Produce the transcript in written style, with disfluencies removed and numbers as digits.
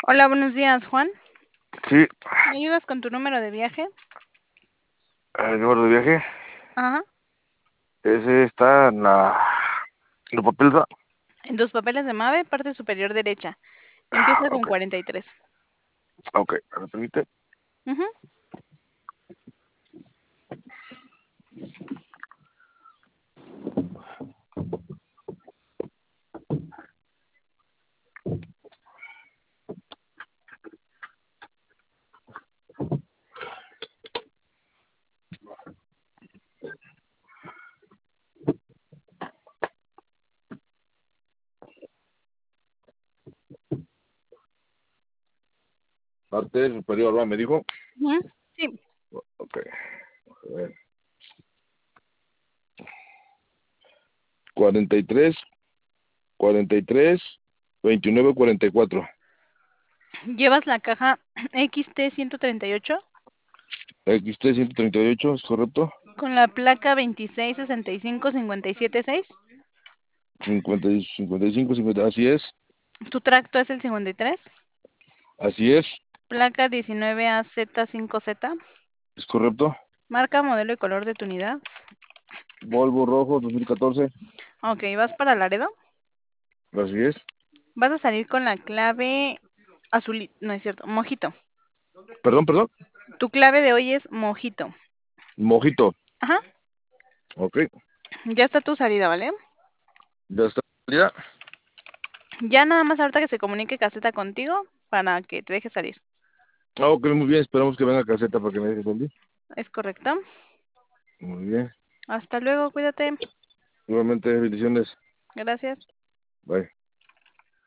Hola, buenos días, Juan. Sí, ¿Me ayudas con tu número de viaje? el número de viaje. Ajá. Ese está en la papel. En tus papeles de MAVE, parte superior derecha. Empieza con Ok, 43. ok, ¿me permite? Ujú. Parte superior, ¿va? Me dijo. Ujú. Sí. Ok, a ver. 43, 43, 29, 44. ¿Llevas la caja XT 138 XT 138, ¿es correcto? con la placa 2665-576? 50, 55, 50, así es. ¿Tu tracto es el 53? Así Placa 19AZ5Z. es correcto. Marca, modelo y color de tu unidad. Volvo rojo 2014, Ok, ¿vas para Laredo? así es. Vas a salir con la clave azul. No es cierto, mojito. Perdón, perdón. Tu clave de hoy es mojito. Mojito. Ajá. Ok, Ya está tu salida, ¿vale? ya está. Ya. Ya nada más ahorita que se comunique Caseta contigo para que te deje salir. Ok, muy bien. Esperamos que venga caseta para que me deje salir. ¿Es correcto? Muy bien. Hasta luego, cuídate. Nuevamente, bendiciones. Gracias. Bye.